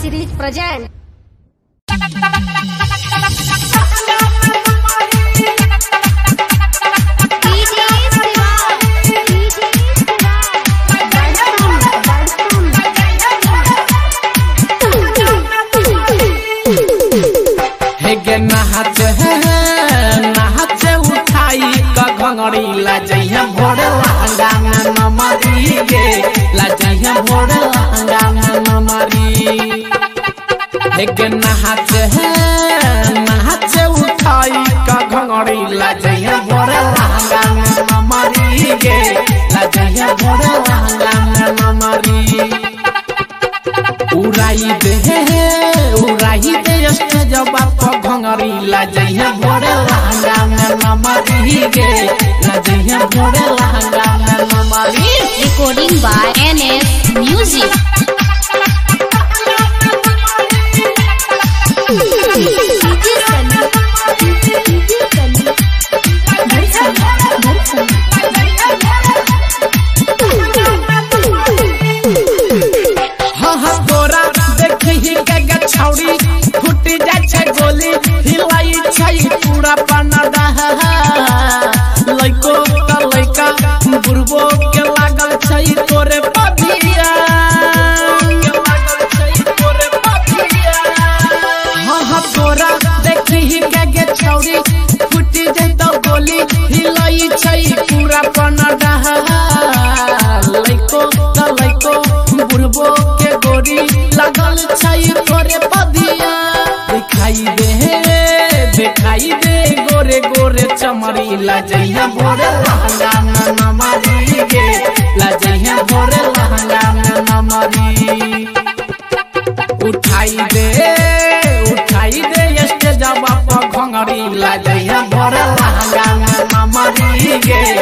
series present. नहाचे उठाई का घंगड़ी लाजैया भोरे लहंगा में नमरी गे लाजैया भोरे लहंगा में नमरी नहाचे उठाई का घंगड़ी लाजैया भोरे लहंगा में नमरी गे लाजैया भोरे लहंगा में नमरी उड़ाई दे जब आप भंगरी लाजैया भोरे लहंगा में नमरी गे लाजैया भोरे लहंगा में नमरी। Recording by NS Music. छौड़ी फुट जाए गोली हिलाई पूरा पनडा लइको त लइका बुरबो के लागल छै तोरे पथिया हाँ तोरा देखी के छौड़ी फुट जाए गोली हिलाई पूरा पनडा लइको त लइको बुरबो के गोरी लागल छै तोरे पथिया दिखाई दे गोरे गोरे चमरी लाजैया भोरे लहंगा में नमरी गे लाजैया भोरे लहंगा में नमरी उठाई दे स्टेजवा पर घंगरी लाजैया भोरे लहंगा में नमरी गे